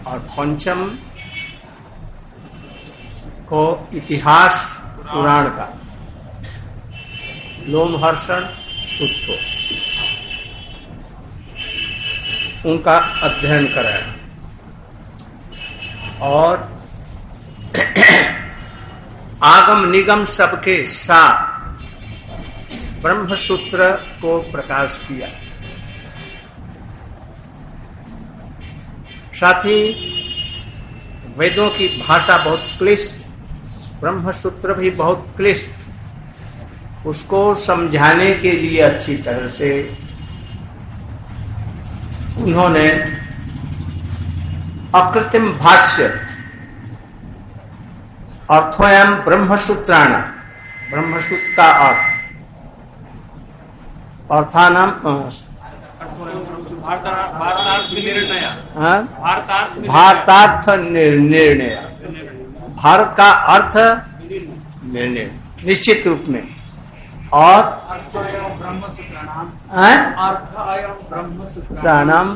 और पंचम को इतिहास पुराण का लोमहर्षण सूत को उनका अध्ययन कराया और आगम निगम सबके साथ ब्रह्मसूत्र को प्रकाश किया। साथ ही वेदों की भाषा बहुत क्लिष्ट, ब्रह्मसूत्र भी बहुत क्लिष्ट, उसको समझाने के लिए अच्छी तरह से उन्होंने अकृत्रिम भाष्य अर्थोयम ब्रह्मसूत्राण, ब्रह्मसूत्र का अर्थानाम भारतार्थ निर्णय, भारत का अर्थ निर्णय निश्चित रूप में, और ब्रह्मसूत्राणाम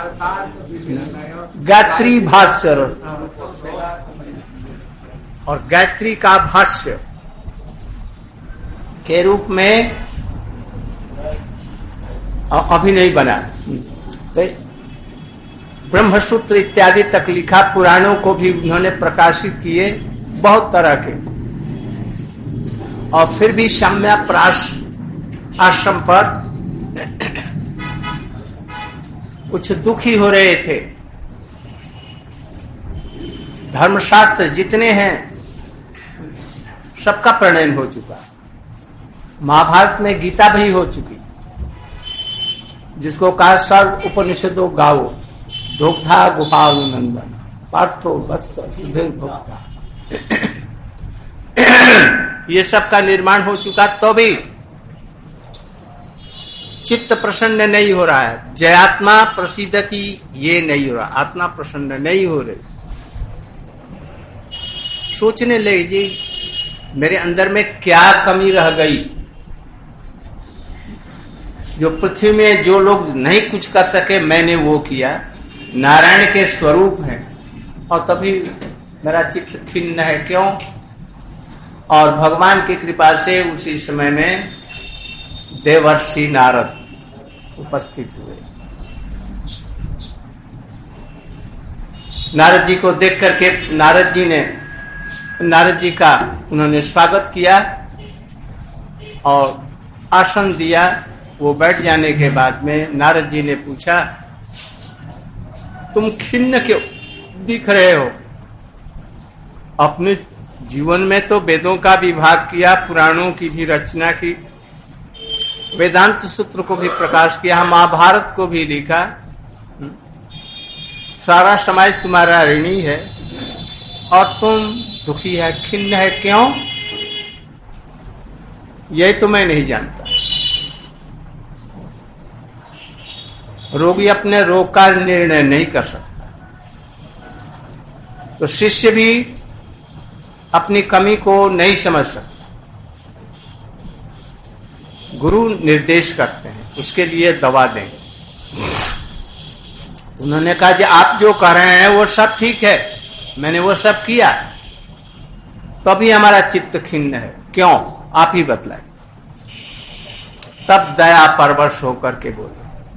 गायत्री भाष्य और गायत्री का भाष्य के रूप में अभी नहीं बना। तो ब्रह्मसूत्र इत्यादि तक लिखा, पुराणों को भी उन्होंने प्रकाशित किए बहुत तरह के, और फिर भी साम्यप्राश आश्रम पर कुछ दुखी हो रहे थे। धर्मशास्त्र जितने हैं सबका प्रणयन हो चुका, महाभारत में गीता भी हो चुकी, जिसको कहा सर्व उपनिषदों गाओ, धोक्धा गुहानुनंदन पार्थो वत्स सुधीर भोक्ता। ये सब का निर्माण हो चुका, तो भी चित्त प्रसन्न नहीं हो रहा है। जयात्मा प्रसिद्धति ये नहीं हो रहा, आत्मा प्रसन्न नहीं हो रही। सोचने लगे जी मेरे अंदर में क्या कमी रह गई, जो पृथ्वी में जो लोग नहीं कुछ कर सके मैंने वो किया। नारायण के स्वरूप है और तभी मेरा चित्त खिन्न है, क्यों? और भगवान की कृपा से उसी समय में देवर्षि नारद उपस्थित हुए। नारद जी को देख करके नारद जी का उन्होंने स्वागत किया और आसन दिया। वो बैठ जाने के बाद में नारद जी ने पूछा, तुम खिन्न क्यों दिख रहे हो? अपने जीवन में तो वेदों का विभाग किया, पुराणों की भी रचना की, वेदांत सूत्र को भी प्रकाश किया, महाभारत को भी लिखा, सारा समाज तुम्हारा ऋणी है और तुम दुखी है, खिन्न है, क्यों? यही तो मैं नहीं जानता। रोगी अपने रोग का निर्णय नहीं कर सकता, तो शिष्य भी अपनी कमी को नहीं समझ सकता। गुरु निर्देश करते हैं, उसके लिए दवा देंगे। तो उन्होंने कहा कि आप जो कह रहे हैं वो सब ठीक है, मैंने वो सब किया, तो अभी हमारा चित्त खिन्न है, क्यों? आप ही बतलाए। तब दया परवश होकर के बोले,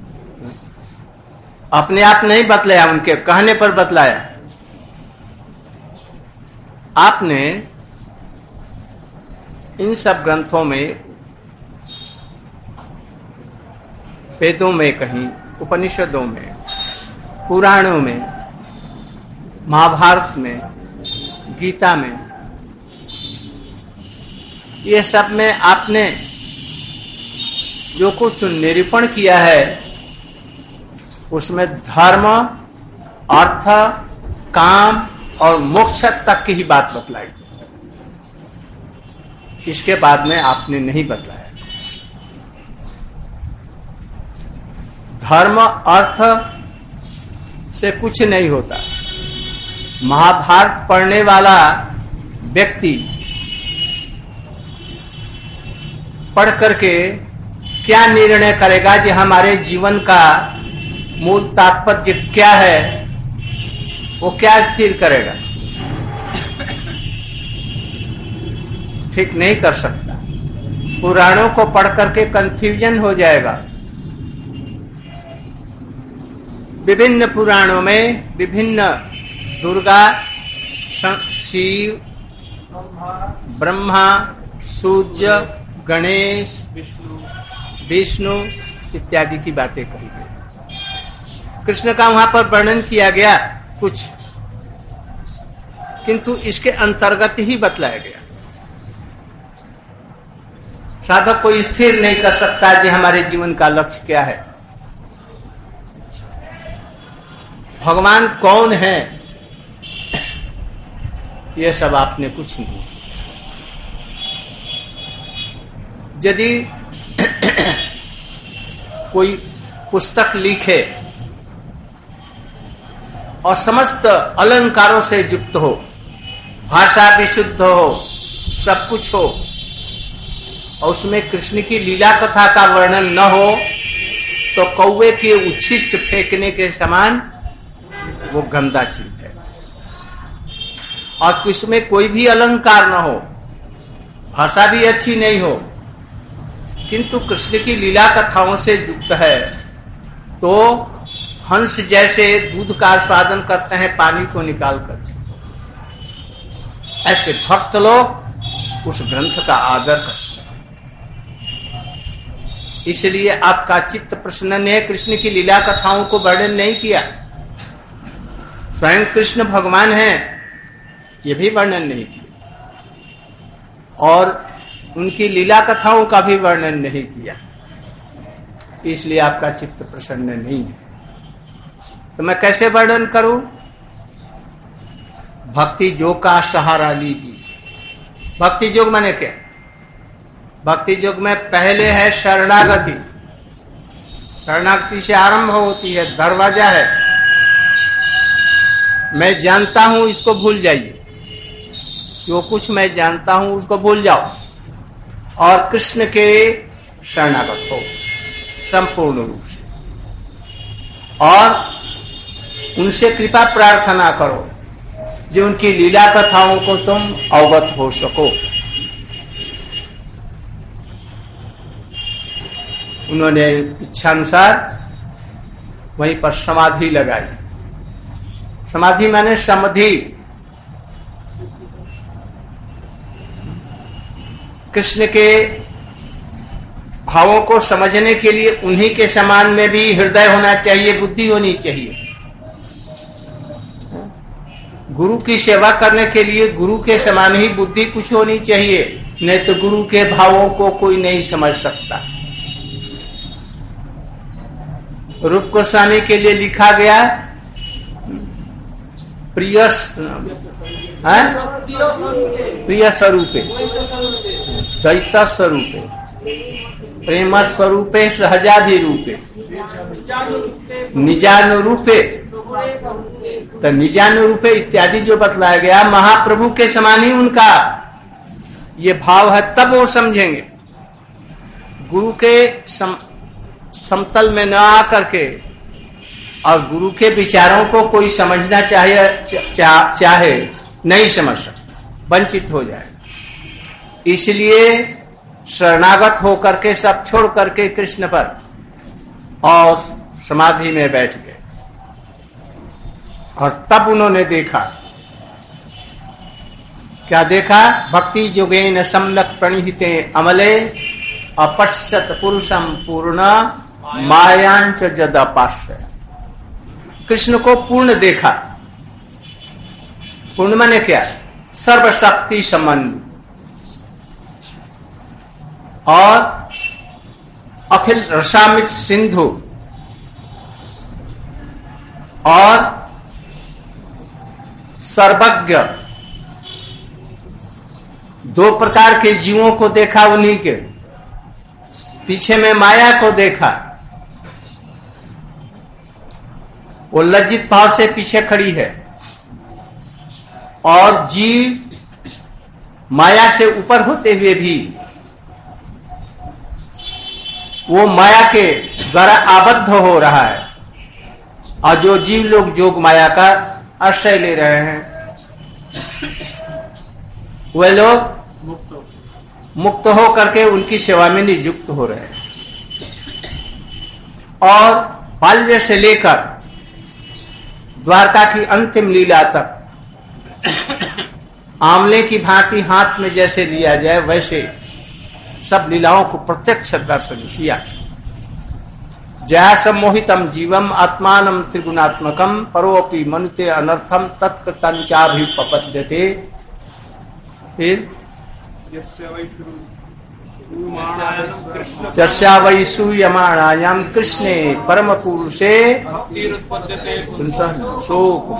अपने आप नहीं बतलाया, उनके कहने पर बतलाया। आपने इन सब ग्रंथों में, वेदों में कहीं, उपनिषदों में, पुराणों में, महाभारत में, गीता में, ये सब में आपने जो कुछ निरूपण किया है उसमें धर्म, अर्थ, काम और मोक्ष तक की ही बात बतलाई। इसके बाद में आपने नहीं बतलाया। धर्म अर्थ से कुछ नहीं होता। महाभारत पढ़ने वाला व्यक्ति पढ़ करके क्या निर्णय करेगा कि हमारे जीवन का मूल तात्पर्य क्या है? वो क्या स्थिर करेगा? ठीक नहीं कर सकता। पुराणों को पढ़ करके कंफ्यूजन हो जाएगा। विभिन्न पुराणों में विभिन्न दुर्गा, शिव, ब्रह्मा, सूर्य, गणेश, विष्णु इत्यादि की बातें कही गई। कृष्ण का वहां पर वर्णन किया गया कुछ, किंतु इसके अंतर्गत ही बतलाया गया। साधक कोई स्थिर नहीं कर सकता कि हमारे जीवन का लक्ष्य क्या है, भगवान कौन है, यह सब आपने कुछ नहीं। यदि कोई पुस्तक लिखे और समस्त अलंकारों से युक्त हो, भाषा विशुद्ध हो, सब कुछ हो, और उसमें कृष्ण की लीला कथा का वर्णन न हो, तो कौवे के उच्छिष्ट फेंकने के समान वो गंदा चीज है। और उसमें कोई भी अलंकार न हो, भाषा भी अच्छी नहीं हो, किंतु कृष्ण की लीला कथाओं से युक्त है, तो हंस जैसे दूध का आस्वादन करते हैं पानी को निकाल कर, ऐसे भक्त लोग उस ग्रंथ का आदर करते हैं। इसलिए आपका चित्त प्रसन्न ने कृष्ण की लीला कथाओं को वर्णन नहीं किया। स्वयं कृष्ण भगवान हैं, ये भी वर्णन नहीं किया, और उनकी लीला कथाओं का भी वर्णन नहीं किया। इसलिए आपका चित्त प्रसन्न नहीं है। तो मैं कैसे वर्णन करूं? भक्ति योग का सहारा लीजिए। भक्ति योग माने क्या? भक्ति योग में पहले है शरणागति। शरणागति से आरंभ होती है, दरवाजा है। मैं जानता हूं, इसको भूल जाइए। जो कुछ मैं जानता हूं उसको भूल जाओ और कृष्ण के शरणागत हो संपूर्ण रूप से, और उनसे कृपा प्रार्थना करो जो उनकी लीला कथाओं को तुम अवगत हो सको। उन्होंने इच्छानुसार वहीं पर समाधि लगाई। समाधि माने समाधि। कृष्ण के भावों को समझने के लिए उन्हीं के समान में भी हृदय होना चाहिए, बुद्धि होनी चाहिए। गुरु की सेवा करने के लिए गुरु के समान ही बुद्धि कुछ होनी चाहिए, नहीं तो गुरु के भावों को कोई नहीं समझ सकता। रूप गोस्वामी के लिए लिखा गया प्रिय स्वरूपे द्वैत स्वरूपे प्रेम स्वरूपे सहजाधि रूपे निजानुरूपे, तो निजानुरूपे इत्यादि जो बतलाया गया, महाप्रभु के समान ही उनका ये भाव है, तब वो समझेंगे। गुरु के समतल में न आकर के और गुरु के विचारों को कोई समझना चाहे नहीं समझ सकता, वंचित हो जाएगा। इसलिए शरणागत होकर के सब छोड़ करके कृष्ण पर और समाधि में बैठ गए, और तब उन्होंने देखा, क्या देखा? भक्ति जोगेन सम्यक प्रणिहिते अमले अपश्यत पुरुषम पूर्ण मायांच जदपाश्रय। कृष्ण को पूर्ण देखा। पूर्ण माने क्या? सर्वशक्ति संबंधी और अखिल रसामित सिंधु और सर्वज्ञ, दो प्रकार के जीवों को देखा। उन्हीं के पीछे में माया को देखा, वो लज्जित भाव से पीछे खड़ी है, और जीव माया से ऊपर होते हुए भी वो माया के द्वारा आबद्ध हो रहा है। और जो जीव लोग जोग माया का आश्रय ले रहे हैं, वे लोग मुक्त हो करके उनकी सेवा में नियुक्त हो रहे हैं। और बाल्य से लेकर द्वारका की अंतिम लीला तक आंवले की भांति हाथ में जैसे लिया जाए वैसे सब लीलाओं को प्रत्यक्ष दर्शन किया। जया सम्मोहितम जीवम आत्मानम त्रिगुणात्मकम परोपि मनुते अनर्थम तत्कृतंचाभिपपद्यते। फिर यस्यावैसूयमाणायाम कृष्णे परम पुरुषे शोक,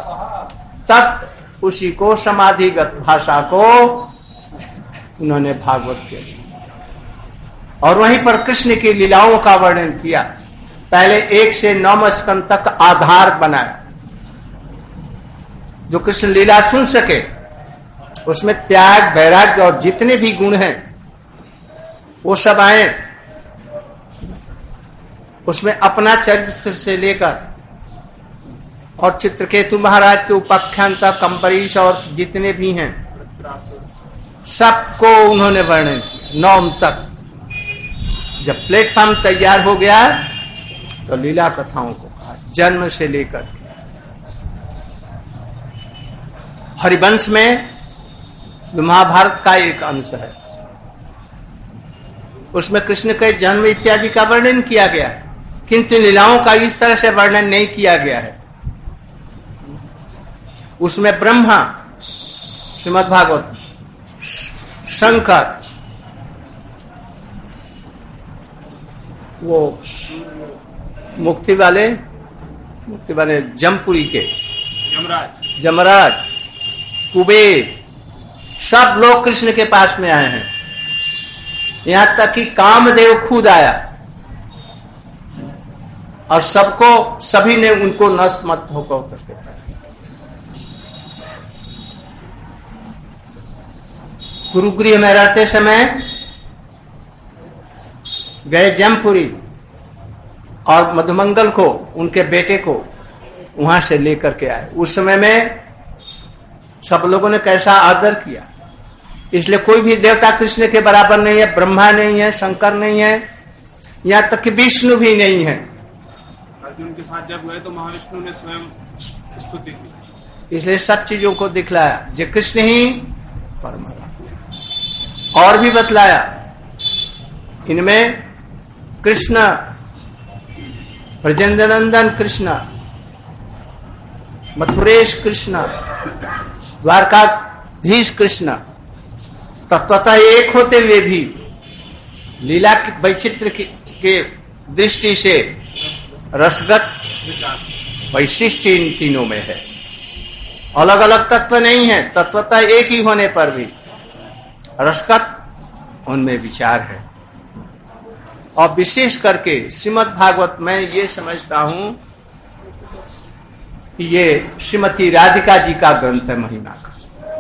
तब उसी को समाधिगत भाषा को उन्होंने भागवत के और वहीं पर कृष्ण की लीलाओं का वर्णन किया। पहले 1 से 9 स्कंद तक आधार बनाया, जो कृष्ण लीला सुन सके उसमें त्याग वैराग्य और जितने भी गुण हैं वो सब आए। उसमें अपना चरित्र से लेकर और चित्रकेतु महाराज के उपाख्यान तक अम्बरीश और जितने भी हैं सबको उन्होंने वर्णन किया 9 तक। जब प्लेटफॉर्म तैयार हो गया तो लीला कथाओं को कहा, जन्म से लेकर। हरिवंश में महाभारत का एक अंश है, उसमें कृष्ण के जन्म इत्यादि का वर्णन किया गया है, किंतु लीलाओं का इस तरह से वर्णन नहीं किया गया है। उसमें ब्रह्मा, श्रीमद् भागवत, शंकर, वो मुक्ति वाले जमपुरी के जमराज, कुबेर, सब लोग कृष्ण के पास में आए हैं। यहां तक कि कामदेव खुद आया और सभी ने उनको नतमस्तक होकर करके गुरुगृह में रहते समय गए जमपुरी और मधुमंगल को, उनके बेटे को वहां से लेकर के आए। उस समय में सब लोगों ने कैसा आदर किया, इसलिए कोई भी देवता कृष्ण के बराबर नहीं है। ब्रह्मा नहीं है, शंकर नहीं है, यहाँ तक कि विष्णु भी नहीं है। अर्जुन के साथ जब हुए तो महाविष्णु ने स्वयं स्तुति की, इसलिए सब चीजों को दिखलाया जे कृष्ण ही परमात्मा। और भी बतलाया, इनमें कृष्ण, ब्रजेंद्र नंदन कृष्ण, मथुरेश कृष्ण, द्वारकाधीश कृष्ण तत्वतः एक होते हुए भी लीला की वैचित्र के दृष्टि से रसगत वैशिष्ट इन तीनों में है। अलग अलग तत्व नहीं है, तत्वतः एक ही होने पर भी रसगत उनमें विचार है। और विशेष करके श्रीमद् भागवत में ये समझता हूं कि ये श्रीमती राधिका जी का ग्रंथ है महिमा का।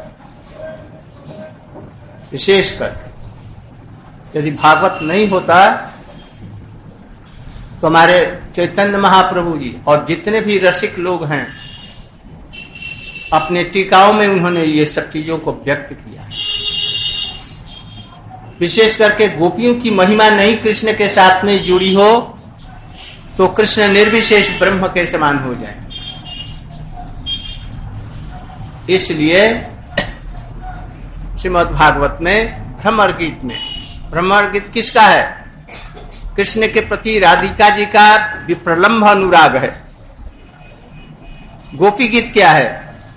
विशेषकर यदि भागवत नहीं होता तो हमारे चैतन्य महाप्रभु जी और जितने भी रसिक लोग हैं अपने टीकाओं में उन्होंने ये सब चीजों को व्यक्त किया है। विशेष करके गोपियों की महिमा नहीं कृष्ण के साथ में जुड़ी हो तो कृष्ण निर्विशेष ब्रह्म के समान हो जाए। इसलिए श्रीमद् भागवत में भ्रमर गीत किसका है? कृष्ण के प्रति राधिका जी का विप्रलंब अनुराग है। गोपी गीत क्या है?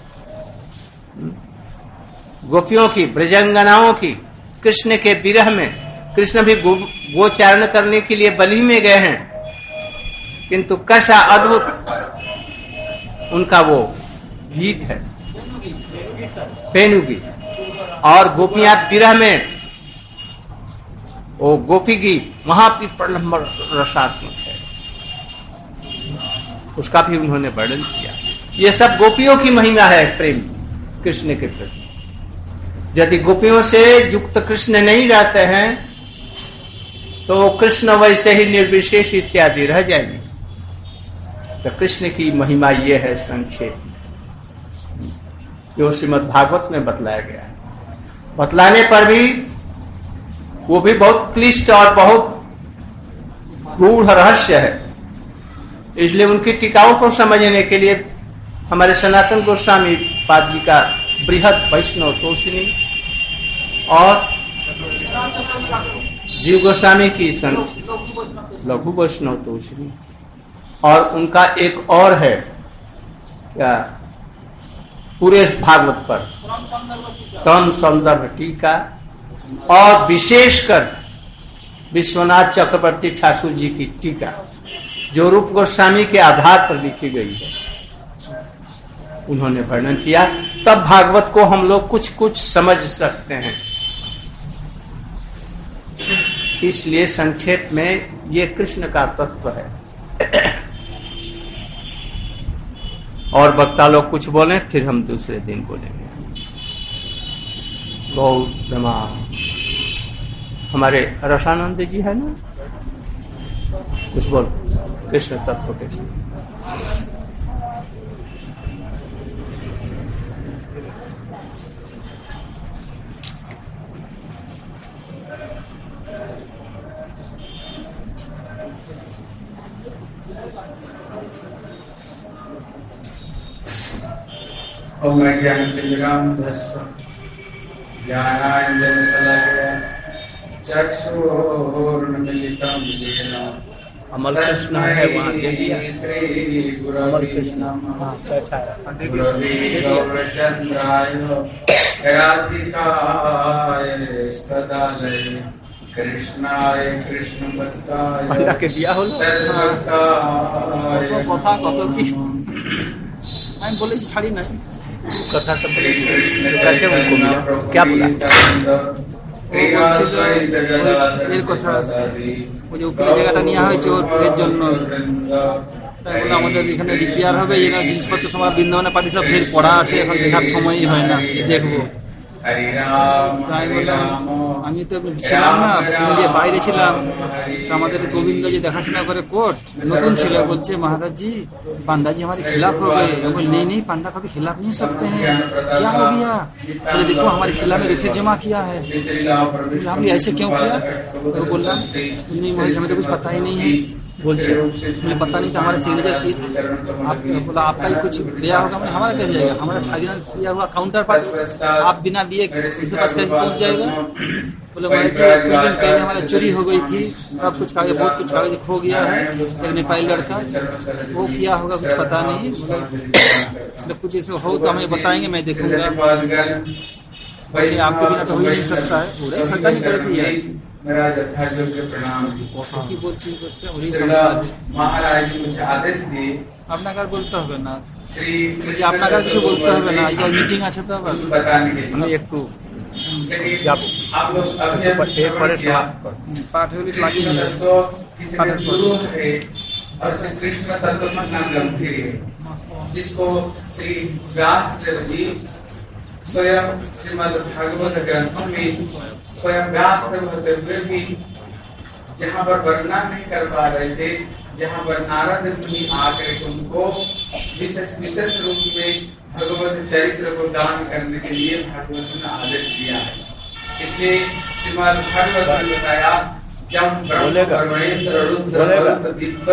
गोपियों की, ब्रजंगनाओं की, कृष्ण के विरह में कृष्ण भी गोचारण करने के लिए बलि में गए हैं, किंतु कैसा अद्भुत उनका वो गीत है, पेनु गीत। और गोपियां विरह में वो गोपी गीत महाप्रलंब रसात्मक है, उसका भी उन्होंने वर्णन किया। ये सब गोपियों की महिमा है प्रेम कृष्ण के प्रति। यदि गोपियों से युक्त कृष्ण नहीं रहते हैं तो कृष्ण वैसे ही निर्विशेष इत्यादि रह जाएंगे। तो कृष्ण की महिमा ये है संक्षेप। जो श्रीमद् भागवत में बतलाया गया है। बतलाने पर भी वो भी बहुत क्लिष्ट और बहुत गूढ़ रहस्य है, इसलिए उनकी टीकाओं को समझने के लिए हमारे सनातन गोस्वामी पाद जी का बृहद वैष्णव तोषिणी और जीव गोस्वामी की लघु वैष्णव तोषिणी, और उनका एक और है क्या पूरे भागवत पर क्रम संदर्भ टीका, और विशेषकर विश्वनाथ चक्रवर्ती ठाकुर जी की टीका जो रूप गोस्वामी के आधार पर लिखी गई है, उन्होंने वर्णन किया। तब भागवत को हम लोग कुछ कुछ समझ सकते हैं। इसलिए संक्षेप में ये कृष्ण का तत्व है। और वक्ता लोग कुछ बोले, फिर हम दूसरे दिन बोलेंगे। गौ ब्रह्मा हमारे रसानंद जी है ना, कुछ बोल कृष्ण तत्व कैसे। ओम ज्ञानांजनशलाकया चक्षुरुन्मीलितं येन अमर कृष्ण है वहाँ दे दिया। श्री अमर कृष्ण गुरवे गौरचंद्राय राधिकाय स्तदालय कृष्णाय कृष्ण भक्ताय के दिया हो কথা কত কি আমি বলেছি ছাড়ি নাই कथा तो कैसे उनको मिला, क्या बोला? এর কথা ওই যে উপরে জায়গাটা নেওয়া হয়েছে এর জন্য, তাই বলে আমাদের এখানে রিপেয়ার হবে, এই জিনিসপত্র সব বৃন্দাবনে পাটি সব ফের পড়া আছে, এখন দেখার সময়ই হয় না, দেখবো। তাই বললাম আমি তো ছিলাম না, বাইরে ছিলাম, আমাদের গোবিন্দ যে দেখাশোনা করে কোর্ট নতুন ছিল, বলছে महाराज जी पांडा जी हमारे खिलाफ हो गए। नहीं नहीं, पांडा कभी खिलाफ नहीं सकते हैं, क्या हो गया? बोले देखो हमारे खिलाफ में रिसीट जमा किया है। हमने ऐसे क्यों किया? तो बोल रहा नहीं महाराज हमें तो कुछ पता ही नहीं है। बोलते मुझे पता नहीं था, हमारे सिग्नेचर की आप बोला आपका ही कुछ दिया होगा। मैंने हमारा कैसे जाएगा, हमारा साइनर किया हुआ काउंटर पार्ट आप बिना दिए उसके पास कैसे पहुंच जाएगा? बोले महाराज जी कुछ दिन पहले हमारा चोरी हो गई थी, सब कुछ कागज बहुत कुछ कागज खो गया है, एक नेपाली लड़का वो किया होगा, कुछ पता नहीं। बोले कुछ ऐसे हो तो हमें बताएंगे, मैं देखूंगा। आपके बिना तो हो ही नहीं सकता है, सकता नहीं करे चाहिए मेरा यथायोग्य प्रणाम। কি বলছি বলছে ওই সংসার মহারাজ मुझे आदेश दिए আপনাকে বলতে হবে না, श्री যে আপনাকে কিছু বলতে হবে না, এই মিটিং আছে তো बताने के আমি लिए একটু जब आप लोग अभी पर समाप्त कर পাঠ হলে লাগি না। दोस्तों कितने गुरु है और श्री कृष्ण तत्व का नाम गंभीर है, जिसको श्री व्यास जी स्वयं श्रीमद् भागवत ग्रंथों में स्वयं व्यास होते हुए भी जहाँ पर वर्णन नहीं कर पा रहे थे, जहाँ पर नारद मुनि आकर उनको विशेष रूप में भगवत चरित्र को दान करने के लिए भागवत ने आदेश दिया है। इसलिए श्रीमद् भागवत ने बताया जब ब्रह्मणेन्द्र रुद्र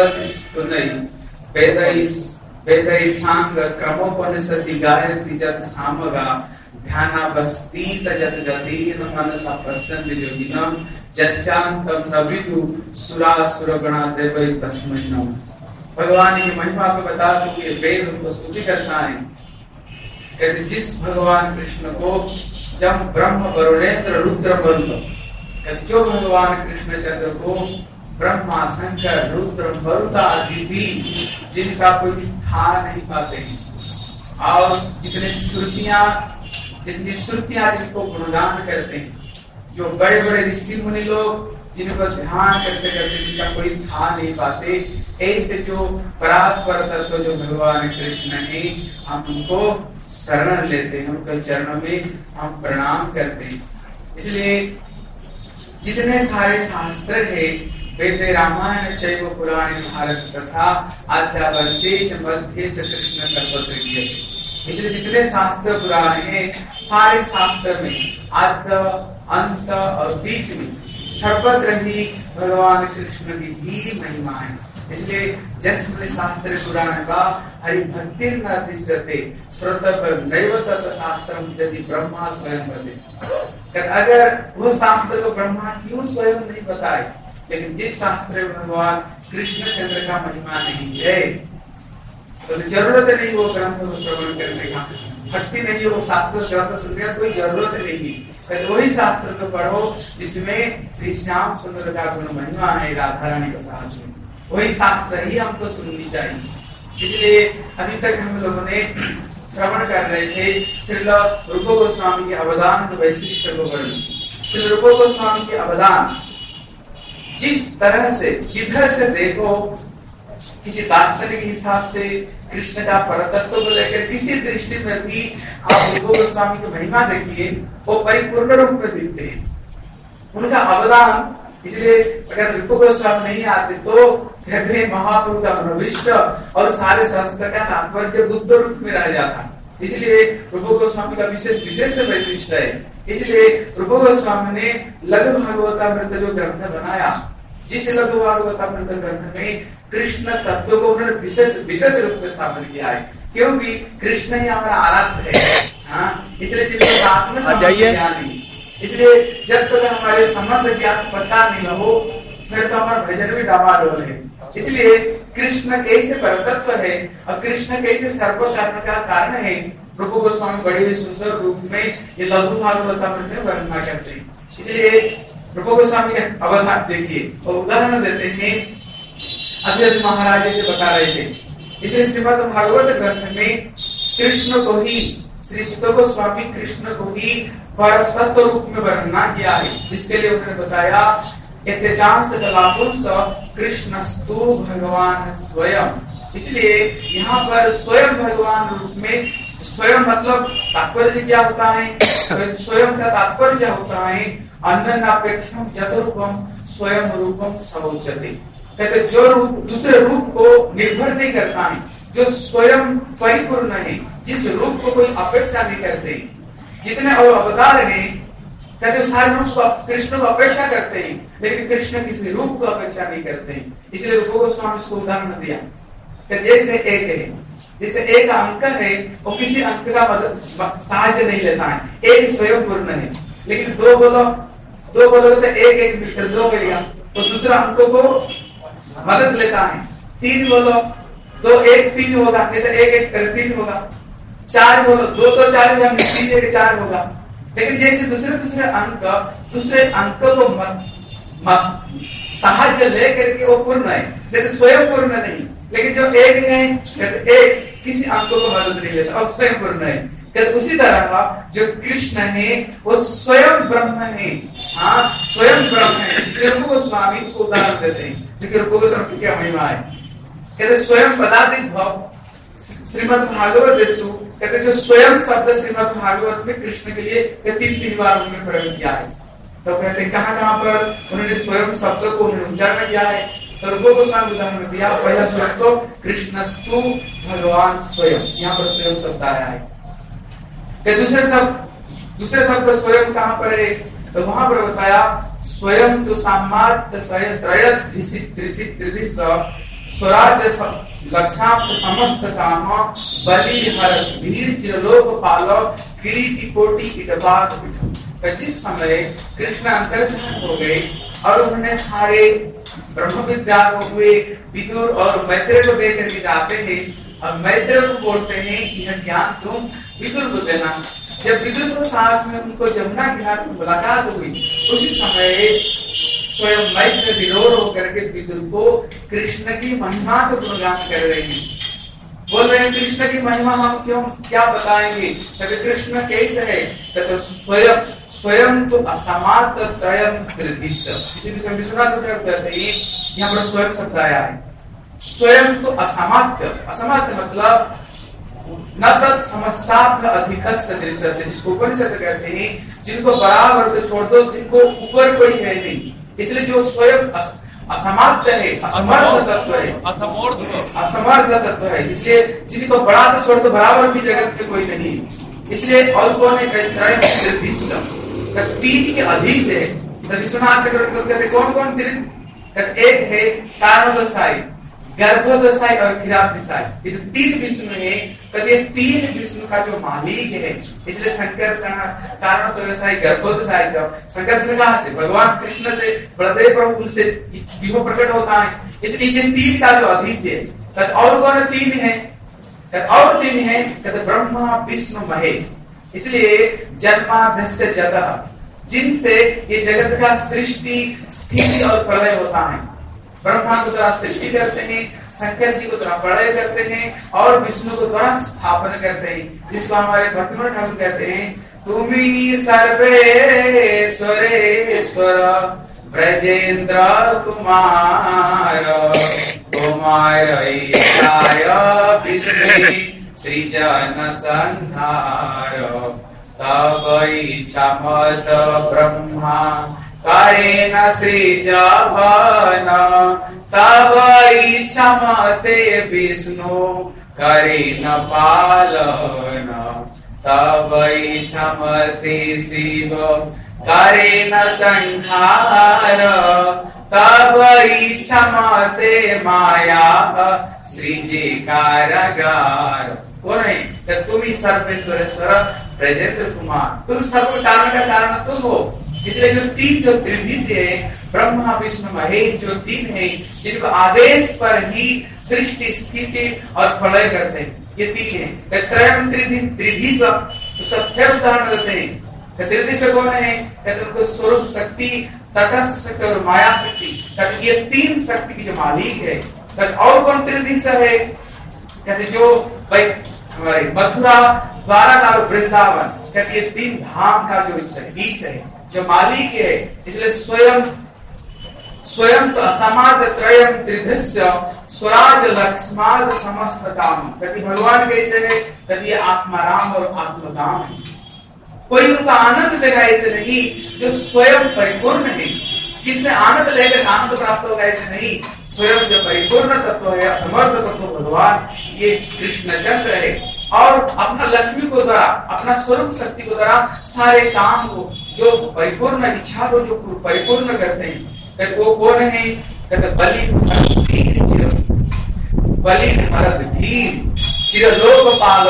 वेदै सांग क्रमोपनिषदि गायत्री जत सामगा ध्यानावस्थी तजत गतिन मनसा प्रसन्न योगिनम जस्यांतम न विदु सुरासुर गणा देवै तस्मै नमः। भगवान की महिमा को बता दूं कि वेद उनको स्तुति करता है कि जिस भगवान कृष्ण को जब ब्रह्म वरुणेन्द्र रुद्र बंद, जो भगवान कृष्ण चंद्र को ब्रह्मा शंकर रुद्र मरुता आदि भी जिनका कोई था नहीं पाते हैं, और जितनी श्रुतियां जिनको गुणगान करते हैं, जो बड़े बड़े ऋषि मुनि लोग जिनको ध्यान करते करते जिनका कोई था नहीं पाते, ऐसे जो परात्पर तत्व जो भगवान कृष्ण है, हम उनको शरण लेते हैं, उनके चरणों में हम प्रणाम करते हैं। इसलिए जितने सारे शास्त्र है, वेद रामायण चैव पुराण भारत तथा आद्यावंते च मध्ये च कृष्ण सर्वत्र गीयते। इसलिए जितने शास्त्र पुराण हैं, सारे शास्त्र में आद्य, अंत और बीच में सर्वत्र ही भगवान कृष्ण की भी महिमा है। इसलिए जस्मि शास्त्र पुराण का हरि भक्ति न दृश्यते श्रोतपर नैव तत् शास्त्रम यदि ब्रह्मा स्वयं बते। अगर वो शास्त्र को ब्रह्मा क्यों स्वयं नहीं बताए, लेकिन जिस शास्त्र में भगवान कृष्णचंद्र का महिमा नहीं है तो जरूरत नहीं वो ग्रंथ को श्रवण करने का, भक्ति नहीं वो शास्त्र ग्रंथ सुनने का कोई जरूरत नहीं है। वही शास्त्र को पढ़ो जिसमें श्री श्याम सुंदर का गुण महिमा है, राधा रानी का साथ में, वही शास्त्र ही हमको सुननी चाहिए। इसलिए अभी तक हम लोगों ने श्रवण कर रहे थे श्रील रूप गोस्वामी के अवदान वैशिष्ट को वर्णन। श्री रूप गोस्वामी के अवदान जिस तरह से जिधर से देखो, किसी दार्शनिक हिसाब से कृष्ण का परतत्व को लेकर किसी दृष्टि में भी आप रूप गोस्वामी की महिमा देखिए, वो परिपूर्ण रूप में दिखते हैं उनका अवदान। इसलिए अगर रूप गोस्वामी नहीं आते तो कहते महाप्रभु का मनोविष्ट और सारे शास्त्र का तात्पर्य बुद्ध रूप में रह जाता। इसलिए रूप गोस्वामी का विशेष वैशिष्ट है। इसलिए रूप गोस्वामी ने लघु भागवतामृत जो ग्रंथ बनाया, जिस लघु भागवतामृत ग्रंथ में कृष्ण तत्व को उन्होंने विशेष रूप में स्थापन किया है, क्योंकि कृष्ण ही हमारा आराध्य है। हाँ, इसलिए जिनको आत्म संबंध ज्ञान, इसलिए जब तक हमारे संबंध ज्ञान पता नहीं हो फिर तो हमारा भजन भी डामाडोल है। इसलिए कृष्ण कैसे परतत्व है और कृष्ण कैसे सर्व कर्म का कारण है, रूप गोस्वामी बड़े ही सुंदर रूप में ये लघु भागवतामृत में वर्णना करते हैं। इसलिए रूप गोस्वामी के अवधान देखिए और उदाहरण देते हैं। अभी महाराज से बता रहे थे, इसलिए श्रीमद् भागवत ग्रंथ में कृष्ण को ही, श्री सुत गोस्वामी कृष्ण को ही परतत्व रूप में वर्णना किया है, जिसके लिए उन्होंने बताया कृष्णस्तु भगवान स्वयं। इसलिए यहाँ पर स्वयं भगवान रूप में, स्वयं मतलब तात्पर्य क्या होता है, स्वयं का तात्पर्य क्या होता है, अन्यनापेक्षम चतुरूपम स्वयं रूपम समुच्यते। कहते जो रूप दूसरे रूप को निर्भर नहीं करता है, जो स्वयं परिपूर्ण है, जिस रूप को कोई अपेक्षा नहीं करते। जितने और अवतार हैं कहते सारे रूप को कृष्ण को अपेक्षा करते हैं, लेकिन कृष्ण किसी रूप को अपेक्षा नहीं करते हैं। इसलिए रूप गोस्वामी इसको उदाहरण दिया कि जैसे एक है, जैसे एक अंक है वो किसी अंक का मदद साहाय्य नहीं लेता है, एक स्वयं पूर्ण है। लेकिन दो बोलो तो एक मिलकर दो मिलेगा तो दूसरा अंक को मदद लेता है। तीन बोलो दो एक तीन होगा, नहीं तो एक कर तीन होगा। चार बोलो दो तो चार होगा, तीन एक चार होगा। लेकिन जैसे दूसरे अंक को साहाय्य लेकर के वो पूर्ण है, लेकिन स्वयं पूर्ण नहीं। लेकिन जो एक है एक किसी अंक को मदद नहीं लेता और स्वयं पूर्ण है। उसी तरह जो कृष्ण है वो स्वयं ब्रह्म है। हाँ, स्वयं ब्रह्म है। इसलिए रूप गोस्वामी उसको उदाहरण देते हैं, लेकिन रूप गोस्वामी की क्या महिमा है। कहते स्वयं पदातिक भव श्रीमद् भागवत कहते जो स्वयं शब्द श्रीमद् भागवत में कृष्ण के लिए 3 बार उन्होंने प्रयोग किया है। तो कहते कहाँ पर उन्होंने स्वयं शब्द को उन्होंने उच्चारण किया है, तो रूप गोस्वामी उदाहरण दिया। पहला शब्द तो कृष्णस्तु भगवान स्वयं, यहाँ पर स्वयं शब्द आया है। दूसरे शब्द स्वयं कहाँ पर है, तो वहां पर बताया स्वयं तो सामार्थ स्वराज्य लक्षार्थ समस्त काम बलि हर वीर चिरलोक पालो किरीटी कोटि इटबाग। जिस समय कृष्ण अंतर्धान हो गए और उन्होंने सारे ब्रह्म विद्या को हुए विदुर और मैत्रेय को दे करके जाते हैं और मैत्रेय को बोलते हैं कि यह ज्ञान तुम विदुर को देना। जब विदुर को साथ में उनको जमुना घाट में मुलाकात हुई, उसी समय स्वयं मैत्रेय विरोध होकर के विदुर को कृष्ण की महिमा को गुणगान कर रहे हैं। बोल रहे हैं कृष्ण की महिमा हम क्यों क्या बताएंगे, कृष्ण कैसे है, तो स्वयं तो असमात त्रयम कृतिश्च। इसी विषय में सुना तो क्या कहते हैं, यहाँ पर स्वयं शब्द आया है। स्वयं तो असामात्य मतलब न तत् समस्याभ्य अधिकत सदृश्यते, जिसको उपनिषद कहते हैं जिनको बराबर तो छोड़ दो, जिनको ऊपर कोई है नहीं। इसलिए जो स्वयं असमर्थ है, असमर्थ तत्व है, असमर्थ तत्व है। इसलिए जिनको बड़ा तो छोड़ दो, बराबर भी जगत में कोई नहीं। इसलिए और कौन है, तीन के अधिक से विश्वनाथ चक्रवर्ती कहते कौन कौन तीन? एक है कारणोदशाई, गर्भोदशाई और किरातशाई। ये जो तीन विष्णु है, कहते तीन विष्णु का जो मालिक है। इसलिए शंकर कारणोदशाई, गर्भोदशाई शंकर से कहां से? भगवान कृष्ण से, बलदेव प्रभु से विष्णु प्रकट होता है। इसलिए ये तीन का जो अधिक है। और कौन तीन है? और तीन है, कहते ब्रह्मा विष्णु महेश। इसलिए जन्माद्यस्य जगत, जिनसे ये जगत का सृष्टि स्थिति और प्रलय होता है। ब्रह्मा को द्वारा सृष्टि करते हैं, शंकर जी को द्वारा प्रलय करते हैं और विष्णु को द्वारा स्थापन करते हैं, जिसको हमारे भक्तिविनोद ठाकुर कहते हैं, तुमी सर्वेश्वरेश्वर ब्रजेंद्र कुमार, कुमार विष्णु सृजन संहार, तब इच्छा मत ब्रह्मा करेण सृजन, तब इच्छा मते विष्णु करेण पालन, तब इच्छा मते शिव करेण संहार, तब इच्छा मते माया सृजे कारागार। कौन है? तुम ही सर्वेश्वरेश्वर ब्रजेंद्र कुमार, तुम सर्व कारण का कारण तुम हो। इसलिए जो तीन जो त्रिधि से है, ब्रह्मा विष्णु महेश, जो तीन है, जिनको आदेश पर ही सृष्टि स्थिति और प्रलय करते हैं, ये तीन है। त्रयम त्रिधि सब, उसका फिर उदाहरण देते हैं। त्रिधि से कौन है? कहते उनको स्वरूप शक्ति, तटस्थ शक्ति और माया शक्ति। ये तीन शक्ति की जो मालिक है। और कौन त्रिधि से है? कहते जो भाई हमारे मथुरा, द्वारका और वृंदावन, कहते ये तीन धाम का जो ईश है, जो मालिक है। इसलिए स्वयं तो असमाद त्रयम त्रिधस्य स्वराज लक्ष्माद समस्त काम। कहते भगवान कैसे है? कहते आत्माराम और आत्मधाम है। कोई उनका आनंद देगा ऐसे नहीं, जो स्वयं परिपूर्ण है। किससे आनंद लेकर आनंद प्राप्त होगा ऐसे नहीं, स्वयं जो परिपूर्ण तत्व है, असमर्थ तत्व भगवान, ये कृष्णचंद्र है। और अपना लक्ष्मी को द्वारा, अपना स्वरूप शक्ति को द्वारा सारे काम को, जो परिपूर्ण इच्छा को जो परिपूर्ण करते हैं, कहते वो कौन है? कहते बलि भरत धीर चिरलोकपाल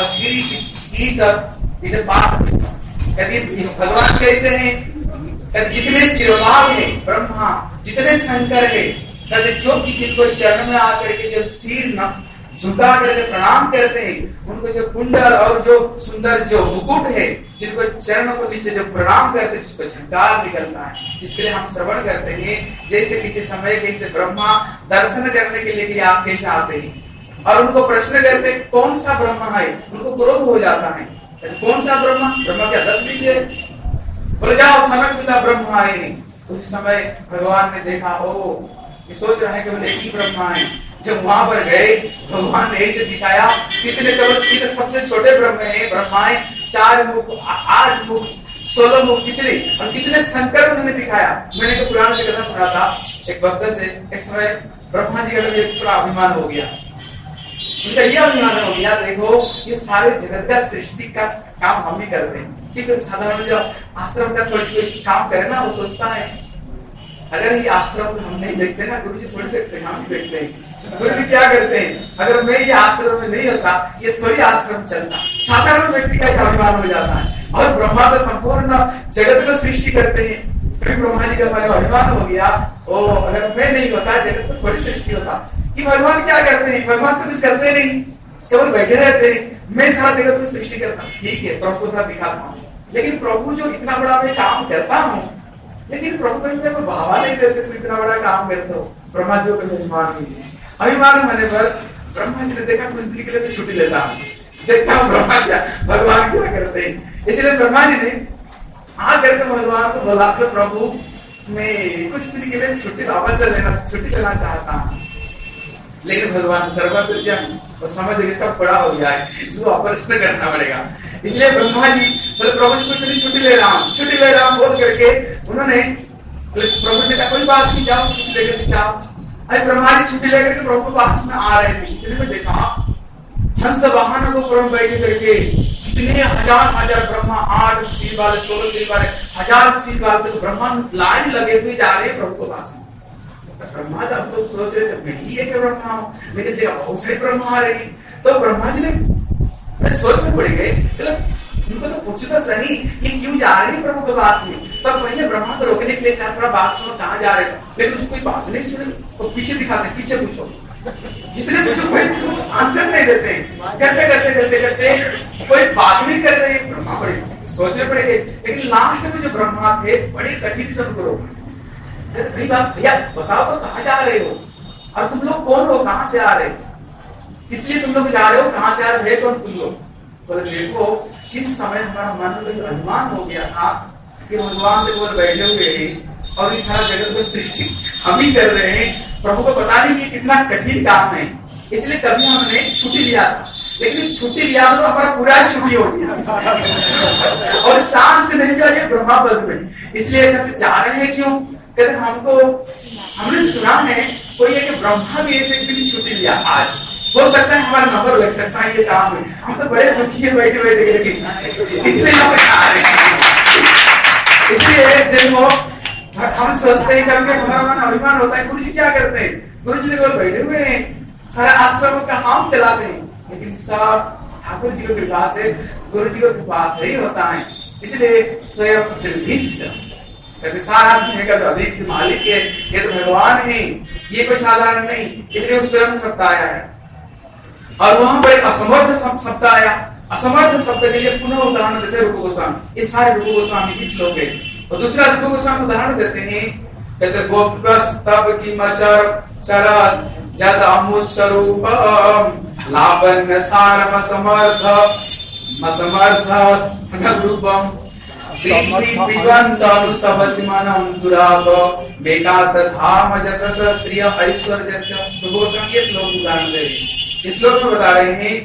कहते भगवान कैसे हैं? जितने चिरभाग है ब्रह्मा, जितने शंकर है, कहते जो कि जिनको चरण में आकर के जब सिर न झुका करके प्रणाम करते हैं, उनको जो कुंडल और जो सुंदर जो मुकुट है, जिनको चरणों को नीचे जब प्रणाम करते हैं, जिसको झंकार निकलता है। इसके लिए हम श्रवण करते हैं, जैसे किसी समय कैसे ब्रह्मा दर्शन करने के लिए आप कैसे आते हैं और उनको प्रश्न करते कौन सा ब्रह्मा है, उनको क्रोध हो जाता है। कौन सा ब्रह्मा? ब्रह्मा क्या 10 बीच है? बोले जाओ सनक पिता ब्रह्मा आए नहीं। उस समय भगवान ने देखा, ओ ये सोच रहा है कि एक ही ब्रह्मा है। जब वहां पर गए, भगवान ने ऐसे दिखाया कितने कितने सबसे छोटे ब्रह्म है, ब्रह्माएं 4 मुख 8 मुख 16 मुख कितने, और कितने शंकर उन्होंने दिखाया। मैंने तो पुराण से कथा सुना था एक भक्त से, एक समय ब्रह्मा जी का थोड़ा अभिमान हो गया, उनका यह अभिमान हो गया, देखो ये सारे जगत का सृष्टि का काम हम ही करते हैं। ठीक है, साधारण जो आश्रम का थोड़ी काम करे ना, वो सोचता है अगर ये आश्रम हम नहीं देखते ना, गुरु जी थोड़ी देखते हैं, हम ही देखते हैं। गुरु जी क्या करते हैं, अगर मैं ये आश्रम में नहीं होता, ये थोड़ी आश्रम चलता। साधारण व्यक्ति का अभिमान हो जाता है। और ब्रह्मा तो संपूर्ण जगत को सृष्टि करते हैं, फिर ब्रह्मा जी का अभिमान हो गया, ओ अगर मैं नहीं होता जगत को थोड़ी सृष्टि होता। कि भगवान क्या करते हैं? भगवान तो कुछ करते नहीं, केवल बैठे रहते हैं। मैं सारा जगत को सृष्टि करता हूँ, ठीक है, प्रभु को साथ दिखाता हूँ, लेकिन प्रभु जो इतना बड़ा मैं काम करता हूँ, लेकिन प्रभु को मैं भावा नहीं देते, तो इतना बड़ा काम करते हो। ब्रह्मा जी को अभिमान कीजिए। अभिमान होने पर ब्रह्मा जी ने देखा कुछ दिन के लिए छुट्टी लेता हूँ, देखता हूँ ब्रह्मा क्या भगवान क्या करते हैं। इसलिए ब्रह्मा जी ने आकर के भगवान को बोला, प्रभु मैं कुछ दिन के लिए छुट्टी लेना चाहता हूँ। लेकिन भगवान सर्वज्ञ और समझ इसका बड़ा हो गया है, इसको ऑपरेशन करना पड़ेगा। इसलिए ब्रह्मा जी बोले, प्रभु जी कुछ छुट्टी ले रहा हूँ बोल करके उन्होंने प्रभु ने कहा कोई बात नहीं, जाओ छुट्टी लेकर के जाओ। अरे ब्रह्मा जी छुट्टी लेकर के प्रभु के पास में आ रहे थे, इतने में देखा हंस वाहनों को प्रभु बैठे करके इतने हजार ब्रह्मा, 8 सिर वाले, 16 सिर वाले, 1000 सिर वाले तो ब्रह्मा लाइन लगे हुए जा रहे हैं प्रभु के पास में। ब्रह्मा जब लोग सोच रहे थे मैं ही एक ब्रह्मा हूँ, लेकिन देखा बहुत सारे ब्रह्मा आ रहे हैं। तो ब्रह्मा जी ने सोच में पड़ गए, उनको तो पूछो तो सही ये क्यों जा रहे हैं प्रभु के पास में। तब पहले ब्रह्मा को रोकने के लिए कहा थोड़ा बात सुनो, कहाँ जा रहे हो, लेकिन उसको कोई बात नहीं सुनी। तो पीछे दिखाते, पीछे पूछो, जितने पूछो कोई आंसर नहीं देते, करते करते करते करते कोई बात नहीं कर रहे। ब्रह्मा बड़े सोचने पड़ेंगे, लेकिन लास्ट में जो ब्रह्मा थे बड़े कठिन से उनको रोक, भैया बताओ तो कहाँ जा रहे हो, और तुम लोग कौन हो, कहाँ से आ रहे हो, किसलिए तुम लोग जा रहे हो, कहाँ से आ रहे हो, कौन तुम लोग। बोले देखो इस समय हमारा मन में अनुमान हो गया था कि भगवान केवल बैठे हुए हैं और इस सारा जगत को सृष्टि हम ही कर रहे हैं, प्रभु को पता नहीं ये कितना कठिन काम है, इसलिए कभी हमने छुट्टी लिया था। लेकिन छुट्टी लिया तो हमारा पूरा छुट्टी हो गया और चांद से नहीं गया ये ब्रह्मा पद में, इसलिए जा रहे हैं क्यों, कहते हमने सुना है कोई है कि ब्रह्मा भी ऐसे एक दिन छुट्टी लिया, आज हो सकता है हमारा नंबर लग सकता है ये काम में, हम तो बड़े दुखी है बैठे बैठे, इसलिए हम आ रहे हैं। इसलिए देखो हम सोचते हैं कभी हमारा मन अभिमान होता है, गुरु जी क्या करते हैं, गुरु जी देखो बैठे हुए हैं, सारा आश्रम का हम चलाते हैं, लेकिन सब ठाकुर जी की कृपा से, गुरु जी की कृपा से ही होता है। इसलिए स्वयं सारा का जो अधिक मालिक है ये तो भगवान है, ये कोई साधारण नहीं, इसलिए स्वयं शब्द आया है। और वहां पर एक असमर्थ शब्द आया, असमर्थ शब्द के लिए पुनः उदाहरण देते रूप गोस्वामी, इस सारे रूप गोस्वामी की श्लोक है। और दूसरा रूप गोस्वामी उदाहरण देते हैं, कहते गोपस्तव की मचर चरत जद अमु स्वरूप लावण्य सारम समर्थ असमर्थ रूपम इस श्लोक में बता रहे हैं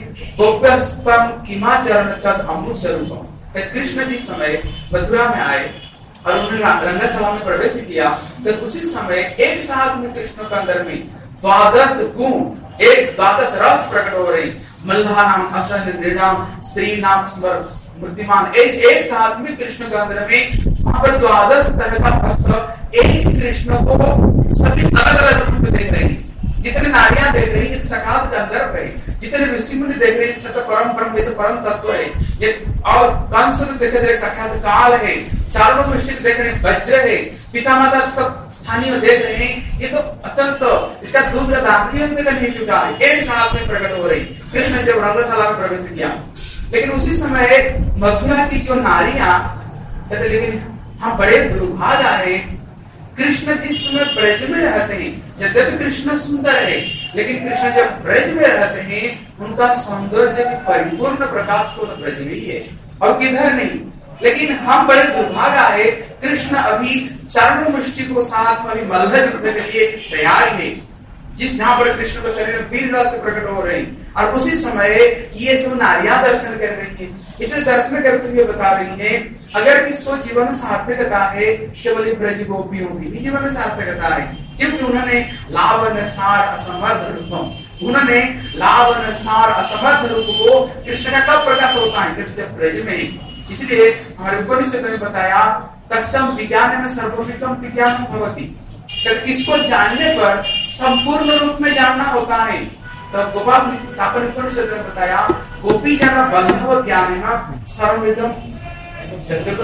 कृष्ण जी समय मथुरा में आए और उन्होंने रंगसभा में प्रवेश किया, तो उसी समय एक साथ में कृष्ण के अंदर में 12 गुण, 12 रस प्रकट हो रही, मल्लाह नाम, असन, नृणाम, स्त्री नाम, मूर्तिमान, एक साथ में कृष्ण के अंदर में वहां पर 12 तरह का भक्त एक कृष्ण को सभी अलग अलग रूप में देख रहे हैं। जितने नारियां देख रही है सखात का अंदर है, जितने ऋषि मुनि देख रहे हैं सत्य परम परम ये तो परम तत्व है ये, और कंस देख रहे सखात काल है, चारों मुष्टि देख रहे हैं वज्र है, पिता माता सब स्थानीय देख रहे हैं, ये तो अत्यंत इसका दूध का दाम का नहीं चुका है, एक साथ में प्रकट हो रही। कृष्ण जब रंगशाला में प्रवेश किया, लेकिन उसी समय मथुरा की जो नारियां कहते, लेकिन हम बड़े दुर्भाग्य आ रहे, कृष्ण जिस समय ब्रज में रहते हैं, यद्यपि कृष्ण सुंदर है, लेकिन कृष्ण जब ब्रज में रहते हैं उनका सौंदर्य परिपूर्ण प्रकाश को ब्रज में ही है और किधर नहीं। लेकिन हम बड़े दुर्भाग्य है, कृष्ण अभी चरण मुष्टि को साथ में मल्ल जुटने के लिए तैयार है, जिस जहां पर कृष्ण के शरीर में वीर रस प्रकट हो रही, और उसी समय ये सब नारियां दर्शन कर रही है। इसे दर्शन करते हुए बता रही है, अगर किसको जीवन सार्थकता है केवल ब्रज गोपियों की ही जीवन सार्थकता है, क्योंकि उन्होंने लावण्य सार असमर्थ रूपम, उन्होंने लावण्य सार असमर्थ रूप को कृष्ण का कब प्रकाश होता है, जब ब्रज में। इसलिए हमारे उपनिषद में बताया कस्यम विज्ञान में सर्वोत्तम विज्ञान भवति, इसको जानने पर संपूर्ण रूप में जानना होता है। तो गोपाल तापन उपनिषद ने बताया गोपी जन बंधव ज्ञान सर्वविदम, संस्कृत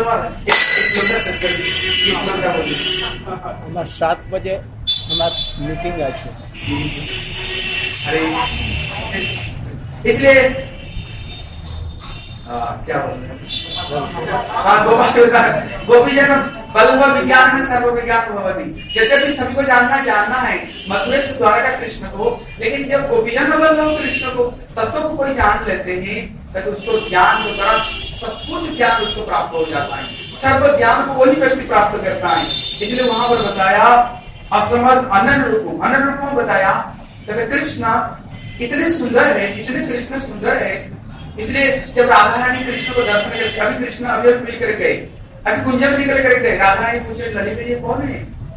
में 7 बजे हमारा मीटिंग আছে। अरे इसलिए क्या बोलते हैं, गोपी जन बल्लभ विज्ञान में सर्व विज्ञान भवति, यद्यपि सभी को जानना है मथुरा से द्वारका कृष्ण को, लेकिन जब गोपीजन बल्लभ कृष्ण को तत्व को कोई जान लेते हैं तो उसको ज्ञान को बड़ा सब कुछ ज्ञान उसको प्राप्त हो जाता है, सर्व ज्ञान को वही व्यक्ति प्राप्त करता है। इसलिए वहां पर बताया असमर्थ अनन्य रूप बताया, कृष्ण इतने सुंदर है, इतने कृष्ण सुंदर है, इसलिए जब राधा रानी कृष्ण को दर्शन करके, अभी कृष्ण अभी मिलकर गए, अभी कुंज में निकल कर गए, राधा रानी पूछे ललित ये कौन है,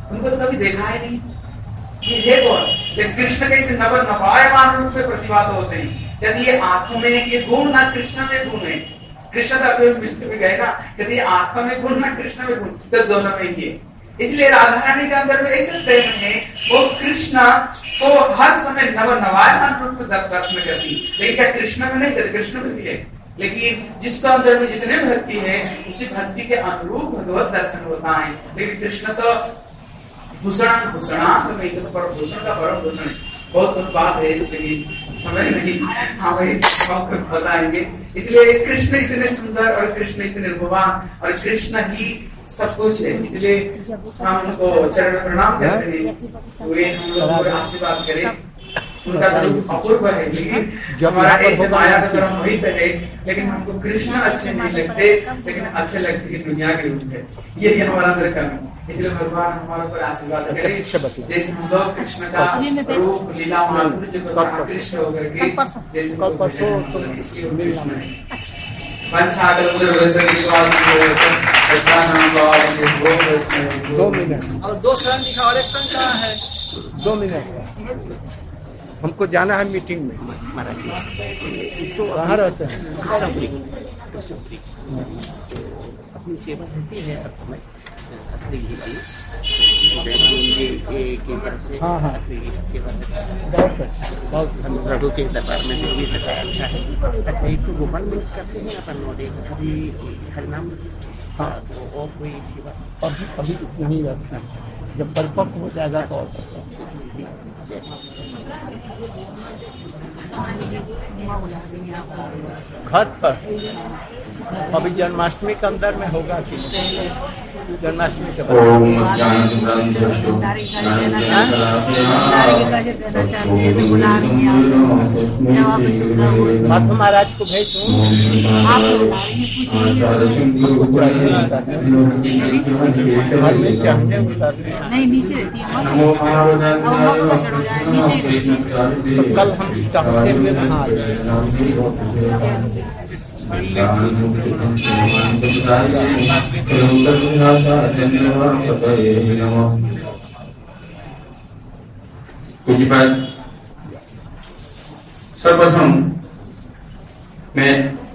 उनको तो कभी देखा ही नहीं। ये कौन? कृष्ण के इस नवायमान रूप में प्रतिभात होते हैं। यदि ये आंखों में ये गुण ना कृष्ण में गुण है, कृष्ण तो अभी मिलते भी गए ना, यदि आंखों में गुण ना कृष्ण में गुण, तो दोनों में ही है। इसलिए राधा रानी के अंदर में ऐसे प्रेम है, वो कृष्ण को हर समय नवायमान रूप में दर्शन करती, लेकिन क्या कृष्ण में नहीं करती? कृष्ण में भी है, लेकिन जिसको अंदर में जितने भक्ति है उसी भक्ति के अनुरूप भगवत दर्शन होता है। लेकिन कृष्ण तो भूषण भूषणार्थ में तो पर भूषण का परम भूषण बहुत बात है, लेकिन समय नहीं। हाँ भाई हम बताएंगे। इसलिए कृष्ण इतने सुंदर और कृष्ण इतने निर्भवान और कृष्ण ही सब कुछ है। इसलिए हम उनको चरण में प्रणाम करते हैं, वे हम लोग को आशीर्वाद करें। उनका रूप अपूर्व है, लेकिन हमारा ऐसे माया का धर्म मोहित है, लेकिन हमको कृष्ण अच्छे नहीं लगते, लेकिन अच्छे लगते कि दुनिया के रूप है। यही हमारा अंदर कमी। इसलिए भगवान हमारे ऊपर आशीर्वाद करें, जैसे हम लोग कृष्ण का रूप लीला माधुर्य जो कृष्ण होकर के जैसे कृष्ण है। दो मिनट और 2 क्षण दिखा और 1 क्षण कहाँ है? 2 मिनट हमको जाना है मीटिंग में। तो कहाँ रहते हैं? अपनी सेवा रहती है हर समय हाँ हाँ प्रभु के दरबार में जो भी अच्छा है। अच्छा एक तो गोपाल में करते हैं अपन और एक हरिनाम। हाँ तो और कोई सेवा अभी नहीं रहते हैं, जब परिपक्व हो जाएगा तो और घर पर अभी जन्माष्टमी के अंदर में होगा कि जन्माष्टमी के माधव महाराज को भेजूं। नहीं नीचे रहती है, कल हम चाहते हुए वहाँ सर्वप्रथम मैं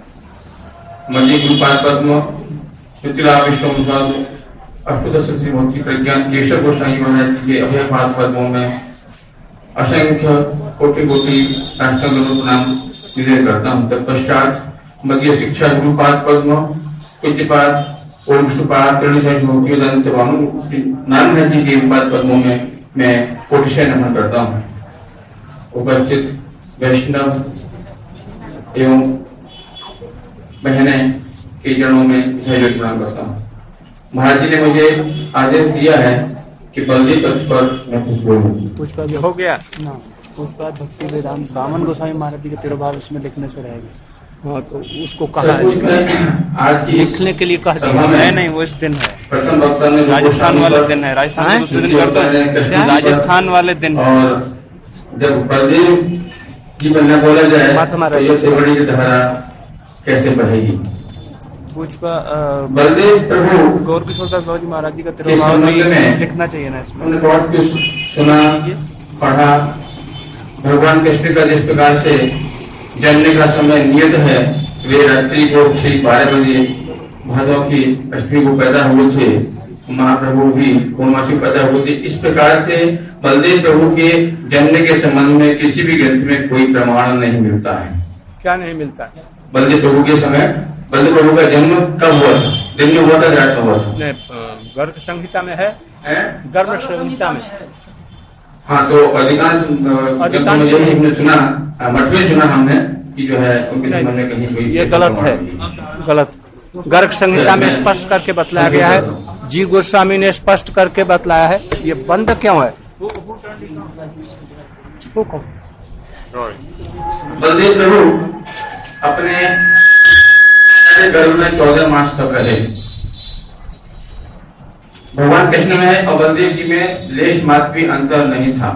मध्य गुरुपाद पद्म शुक्ला विष्णु अष्टोदश श्री भक्ति प्रज्ञान केशव गोस्वामी महाराज के अभय पाद पद्मों में असंख्य कोटि कोटि साष्टांग प्रणाम निवेदन करता हूँ। तत्पश्चात मध्य शिक्षा गुरुपाद पद्म पूज्यपाद ओम विष्णुपाद त्रिणिशंत नारायण जी के पाद पद्मों में मैं कोटिशय नमन करता हूँ। उपस्थित वैष्णव एवं बहने के चरणों में सहयोग प्रणाम करता हूँ। महाराज जी ने मुझे आदेश दिया है कि बलदेव पक्ष पर मैं कुछ बोलूँ। पुष्पा हो गया ना, पुष्पा भक्ति वेदांत बामन गोस्वामी महाराज जी के तिरुभाव उसमें लिखने से रहेगा। हाँ तो उसको कहा आज की लिखने के लिए कह दिया है। नहीं वो इस दिन है, प्रसन्न वक्ता ने राजस्थान वाले दिन है, राजस्थान दूसरे दिन करता है, राजस्थान वाले दिन है। और जब बलदेव की बनना बोला जाए तो ये सेवड़ी की धारा कैसे बहेगी। पुष्पा बलदेव प्रभु गौर किशोर दास बाबा जी महाराज जी का तिरुभाव में लिखना चाहिए ना इसमें। हमने बहुत कुछ सुना पढ़ा। भगवान कृष्ण का जिस प्रकार से जन्म का समय नियत है, वे रात्रि को 12 बजे भादव की अष्टमी को पैदा हुए थे। महाप्रभु भी पूर्णमासी पैदा हुए थे। इस प्रकार से बलदेव प्रभु के जन्म के संबंध में किसी भी ग्रंथ में कोई प्रमाण नहीं मिलता है। क्या नहीं मिलता है? बलदेव प्रभु के समय बलदेव प्रभु का जन्म कब हुआ था, दिन में हुआ था, रात में हुआ था? गर्भ संहिता में है, गर्भ संहिता में। हाँ तो अधिकांश हमने सुना, मठ में सुना हमने कि जो है उनके संबंध में कहीं कोई ये गलत है, गलत। गर्ग संहिता में स्पष्ट करके बतलाया गया है, जी गोस्वामी ने स्पष्ट करके बतलाया है। ये बंद क्यों है? बलदेव प्रभु अपने गर्भ में 14 मास तक रहे। भगवान कृष्ण में और बलदेव जी में लेश मात्र भी अंतर नहीं था।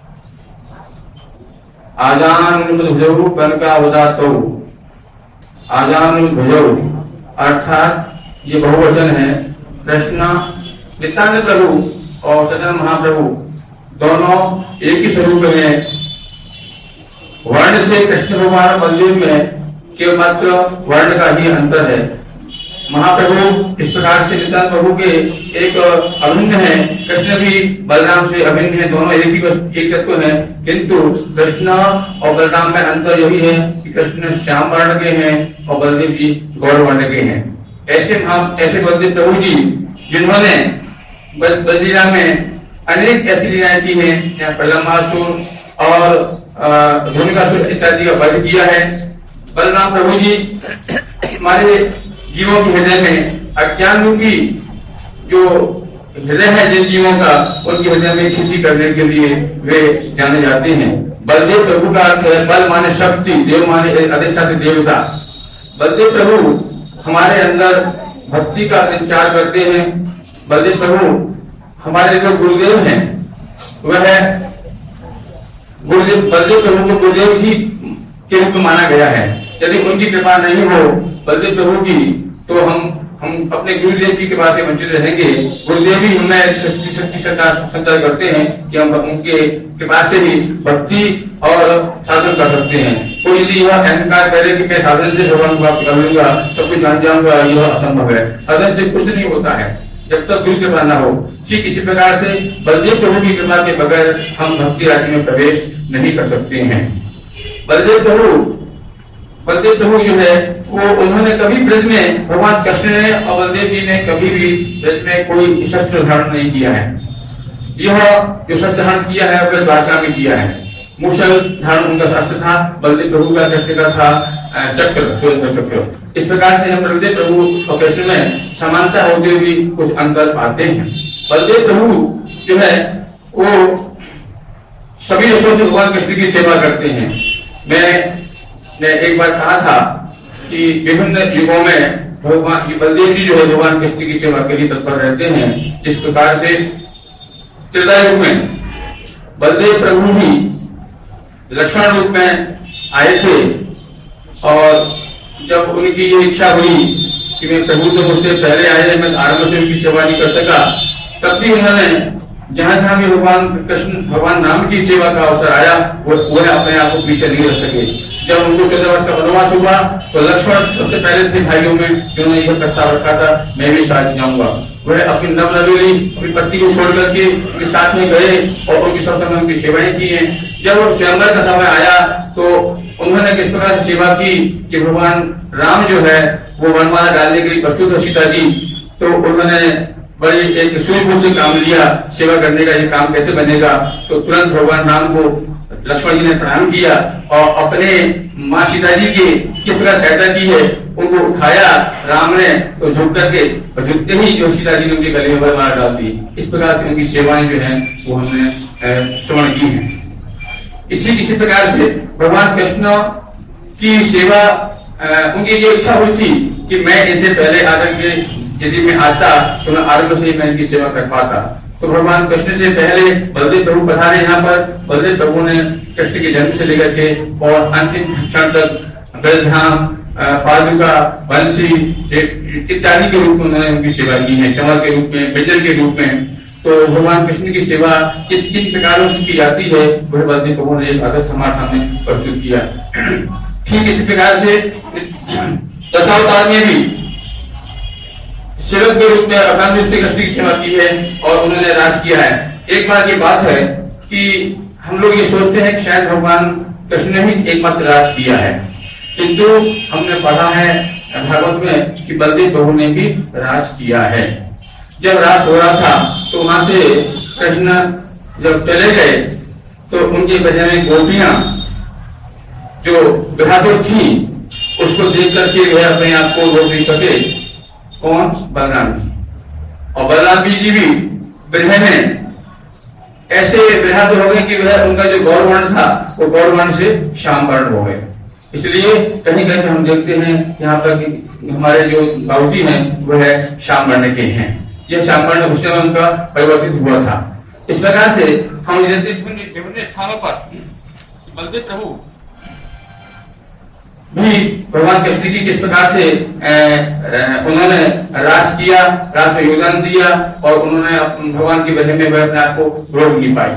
आजान भुजौ कनकावदातौ, आजान भुजौ अर्थात ये बहुवचन है। कृष्ण नित्यानंद प्रभु और चैतन्य महाप्रभु दोनों एक ही स्वरूप में। वर्ण से कृष्ण भगवान और बलदेव में केवल मात्र वर्ण का ही अंतर है। महाप्रभु इस प्रकार से नित्यानंद प्रभु के एक अभिन्न है, कृष्ण भी बलराम से अभिन्न है, दोनों एक तत्व है। किंतु कृष्ण और बलराम में अंतर यही है कि कृष्ण श्याम वर्ण के हैं और बलदेव जी गौर वर्ण के हैं। ऐसे बलदेव प्रभु जी जिन्होंने बललीला में अनेक ऐसी लीलाएं की हैं, प्रलंबासुर और धूमिकासुर इत्यादि का वध किया है। बलराम प्रभु जी हमारे जीवों के हृदय में अज्ञान रूपी जो हृदय है जिन जीवों का, उनके हृदय में खुशी करने के लिए वे जाने जाते हैं। बलदेव प्रभु का अर्थ है बल माने शक्ति, देव माने अधिष्ठात्री देवता। बलदेव प्रभु हमारे अंदर भक्ति का संचार करते हैं। बलदेव प्रभु हमारे जो गुरुदेव हैं वह बलदेव प्रभु को गुरुदेव ही के रूप में माना गया है। यदि उनकी कृपा नहीं हो बलदेव प्रभु की तो हम अपने गुरुदेव की कृपा से वंचित रहेंगे। गुरुदेव ही हमें शक्ति संचार करते हैं कि हम उनके कृपा से ही भक्ति और साधन कर सकते हैं। कोई यदि यह अहंकार करे कि मैं साधन से भगवान को प्राप्त कर लूंगा, सब कुछ जान जाऊंगा, यह असंभव है। साधन से कुछ नहीं होता है जब तक गुरु कृपा न हो। ठीक इसी प्रकार से बलदेव प्रभु की कृपा के बगैर हम भक्ति राज्य में प्रवेश नहीं कर सकते हैं। बलदेव प्रभु जो है वो उन्होंने कभी ब्रज में, भगवान कृष्ण ने और बलदेव जी ने कभी भी ब्रज में कोई शस्त्र धारण नहीं किया है। यह जो शस्त्र धारण किया है वह द्वारका में किया है। मूसल धारण उनका शस्त्र था, बलदेव प्रभु का कृष्ण का था चक्र। इस प्रकार से हम बलदेव प्रभु और कृष्ण में समानता होते हुए कुछ अंतर पाते हैं। बलदेव प्रभु जो है वो सभी रसों से भगवान कृष्ण की सेवा करते हैं। मैंने एक बार कहा था कि विभिन्न युगों में भगवान बलदेव जी जो है भगवान कृष्ण की सेवा के लिए तत्पर रहते हैं। जिस प्रकार से त्रेता युग में बलदेव प्रभु भी लक्ष्मण रूप में आए थे और जब उनकी ये इच्छा हुई कि मैं प्रभु तो मुझसे पहले आए, मैं आरंभ से उनकी सेवा नहीं कर सका, तब भी उन्होंने जहां भी भगवान कृष्ण भगवान राम की सेवा का अवसर आया वो अपने आप को पीछे नहीं रख सके। जब उनको 14 वर्ष का वनवास हुआ तो लक्ष्मण सबसे पहले थे भाइयों में जिन्होंने यह प्रस्ताव रखा था मैं भी साथ जाऊंगा। वह अपनी नवनवेली अपनी पत्नी को छोड़ करके उनके साथ में गए और उनकी सब समय उनकी सेवाएं की हैं। जब स्वयंवर का समय आया तो उन्होंने किस प्रकार से सेवा की कि भगवान राम जो है वो वनमाला डालने के लिए प्रस्तुत है सीता जी, तो उन्होंने बड़ी एक सूझबूझ से काम लिया सेवा करने का, ये काम कैसे बनेगा। तो तुरंत भगवान राम को लक्ष्मण जी ने प्रणाम किया और अपने माँ सीता जी की किस प्रकार सहायता की है उनको उठाया राम ने, तो झुक करके और झुकते ही जो सीता जी ने उनके गले में वरमाला डाल दी। इस प्रकार से उनकी सेवाएं जो है वो हमने श्रवण की है। इसी प्रकार से भगवान कृष्ण की सेवा उनकी ये इच्छा हुई थी कि मैं इनसे पहले आकर के यदि मैं आता तो मैं आरंभ से मैं इनकी सेवा कर पाता। तो भगवान कृष्ण से पहले बलदेव प्रभु पधारे यहाँ पर। बलदेव प्रभु ने कृष्ण के जन्म से लेकर के और अंतिम क्षण तक ब्रजधाम, पादुका, बंसी इत्यादि के रूप में उन्होंने उनकी सेवा की है, चमर के रूप में, व्यंजन के रूप में। तो भगवान कृष्ण की सेवा किन प्रकारों से की जाती है वह बलदेव प्रभु ने एक आदर्श हमारे सामने प्रस्तुत किया। ठीक इसी प्रकार से दशावतार में भी सेवक के रूप में अकाल कृष्ण की सेवा की है और उन्होंने राज किया है। एक बार की बात है कि हम लोग ये सोचते हैं कि शायद भगवान कृष्ण ने ही एकमात्र राज किया है, किंतु हमने पढ़ा है भागवत में कि बलदेव प्रभु ने भी राज किया है। जब राज हो रहा था तो वहां से कृष्ण जब चले गए तो उनके बजाय में गोपियां जो बहादुर थी उसको देख करके वह अपने आप को रोक नहीं सके। कौन? बलराम जी। और बलराम जी भी ब्रह में ऐसे बहादुर हो गए कि वह उनका जो गौरवर्ण था वो गौरवर्ण से श्याम वर्ण हो गए। इसलिए कहीं कहीं हम देखते हैं यहाँ पर हमारे जो बाबूजी हैं वह श्याम वर्ण के हैं। यह श्याम वर्ण उस समय उनका परिवर्तित हुआ था। इस प्रकार से हम विभिन्न स्थानों पर बलदेव प्रभु भी भगवान कृष्ण की किस प्रकार से उन्होंने राज किया, राज में योगदान दिया और उन्होंने भगवान की वजह में वह अपने आप को रोक नहीं पाए।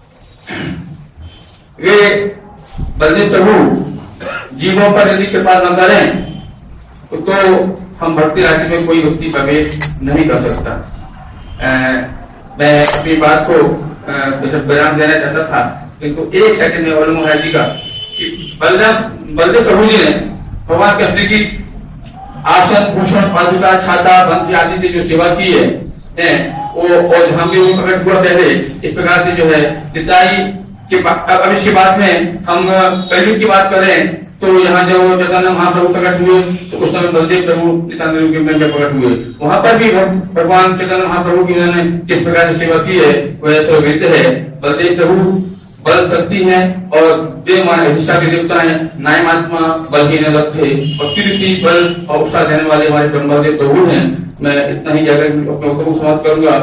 वे बलदेव प्रभु जीवों पर यदि कृपा न करें तो हम भक्ति राज्य में कोई भक्ति प्रवेश नहीं कर सकता। मैं अपनी बात को बयान देना चाहता था, किंतु एक सेकंड में मालूम है जी का कि बलदेव प्रभु जी ने भगवान कृष्ण की आसन, भूषण, पादुका, छाता, बंसी आदि से जो सेवा की है वो और हम भी प्रकट हुआ पहले इस प्रकार से जो है निताई के अब इसके बाद में हम पहलू की बात करें तो यहाँ जो चैतन्य महाप्रभु प्रकट हुए तो उस समय बलदेव प्रभु नित्यानंद रूप में प्रकट हुए, वहां पर भी भगवान चैतन्य महाप्रभु की उन्होंने किस प्रकार से सेवा की है वह ऐसा वृत्त है। बलदेव प्रभु बल शक्ति है और देव मान अधिष्ठा के देवता है, नायमात्मा बलहीन लक्ष्य भक्ति रूपी बल और उत्साह देने वाले हमारे ब्रह्मदेव प्रभु हैं। मैं इतना ही जाकर अपने वक्तव्य को समाप्त करूंगा।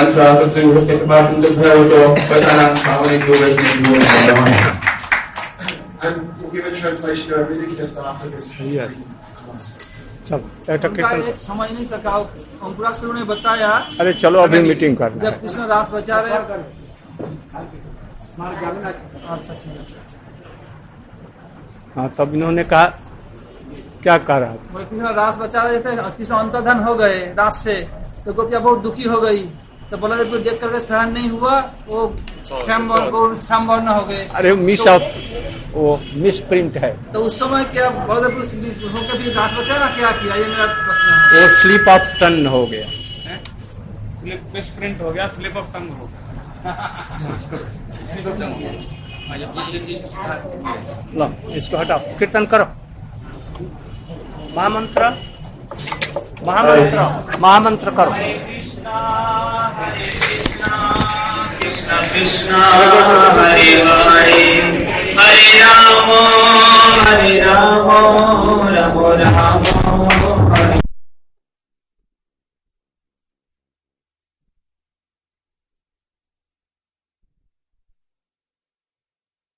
Give a translation of everything just after this. एक समझ नहीं सका, अंकुरासुर ने बताया। अरे चलो अभी मीटिंग करना। जब कृष्ण रास बचा रहे, अच्छा ठीक है। हाँ, तब इन्होंने कहा क्या कह रहा था? कृष्ण रास बचा रहे थे, कृष्ण अंतर्धान हो गए रास से, तो गोपिया बहुत दुखी हो गई। तो बलदेव को देख करके सहन नहीं हुआ, वो श्यामवर्ण हो गए। अरे मिस प्रिंट है। तो उस समय क्या बलदेव होकर भी रास बचा ना, क्या किया, ये मेरा प्रश्न है। वो स्लिप ऑफ टंग हो गया, मिस प्रिंट हो गया, स्लिप ऑफ टंग हो गया। लो इसको हटाओ, कीर्तन करो। महामंत्र करो। हरे कृष्णा कृष्णा हरे हरे, हरे राम राम राम